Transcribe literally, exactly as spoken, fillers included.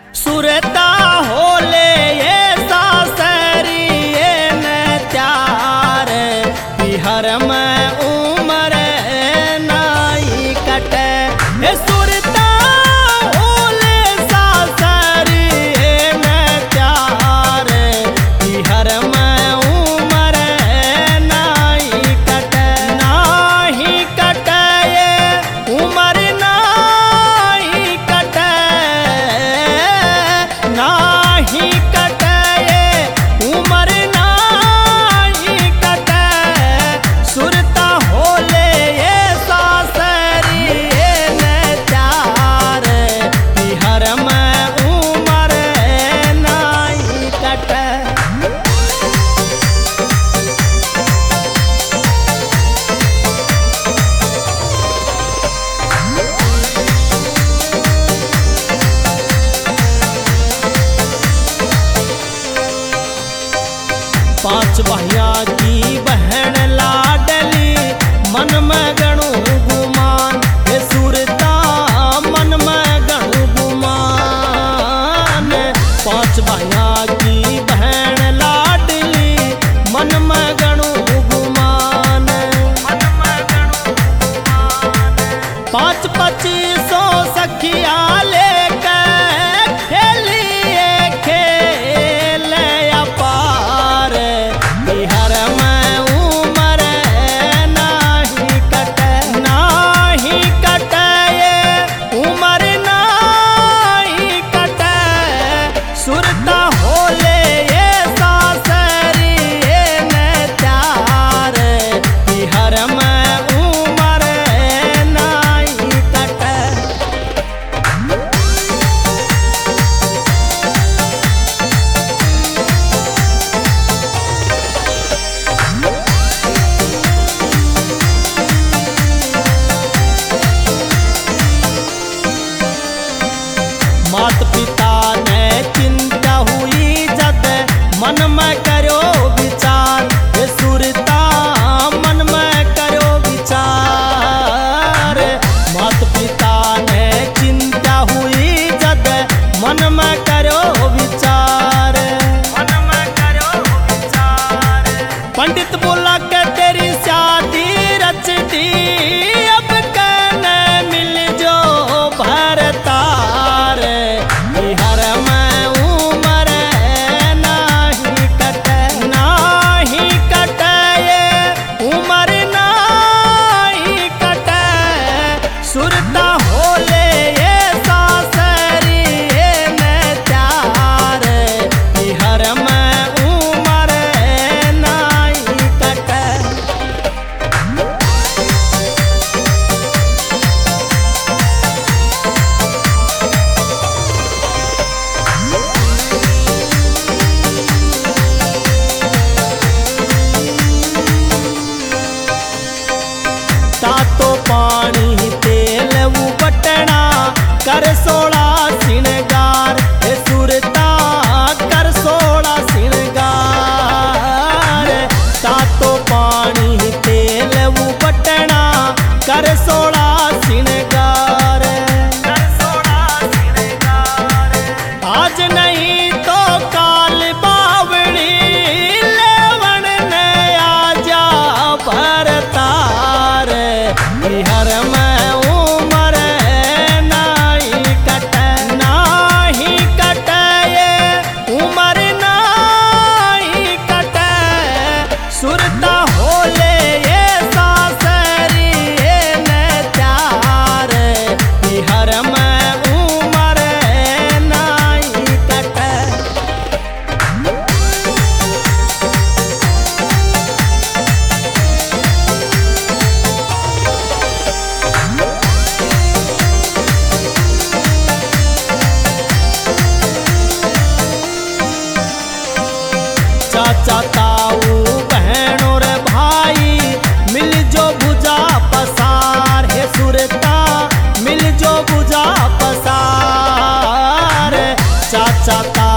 सुरता होले ये सासरी ये न त्यार बिहार में उम्र नाई कटे। ए सुरता होले सासरी ये न त्यार बिहार में उम्र नाई कटे। नाही कटे ये उम्र नाही कटे, नाही कटे उमर नाही कटे। सुरता होले ये सासरी ये न त्यार बिहार में उमर नाही कटे। पांच भैया की बहन लाडली मन में गणु गुमान। हे सुरता मन में गणु गुमान। पांच भैया की बहन लाडली मन में गणु गुमान। पांच पच्चीसों सखिया लेकर खेलिए खेल अपार बिहार में उमर नाही कटे। नाही कटे ये उमर नाही कटे। सुरता होले ये सासरी ये न त्यार बिहार में उमर नाही कटे। मात पिता ने चिंता हुई जद मन में करो विचार। हे सुरता मन में करो विचार। मात पिता ने चिंता हुई जद मन में करो विचार। मन में करो विचार। पंडित बोला के तेरी शादी रच दी अब कहने मिल जो भरतार बिहार में उमर नाही कटे। नाही कटे ये उमर नाही कटे। सुरता होले ये सासरी ये न त्यार बिहार में उमर नाही कटे। तातो पानी तेल उबटना कर सोड़ा सिंगार। हे सुरता कर सोड़ा सिंगार। तातो पानी तेल उबटना कर सोड़ा सिंगार। आज नहीं तो काल बावड़ी लेवन ने आजा भरतार बिहार में उमर नाही कटे। नाही कटे ये उमर नाही कटे। सुरता होले ये सासरी ये न त्यार बिहार में उमर नाही कटे। चाचा ताऊ बहन और भाई मिल जो बुझा पसार। हे सुरता मिल जो बुझा पसार। चाचा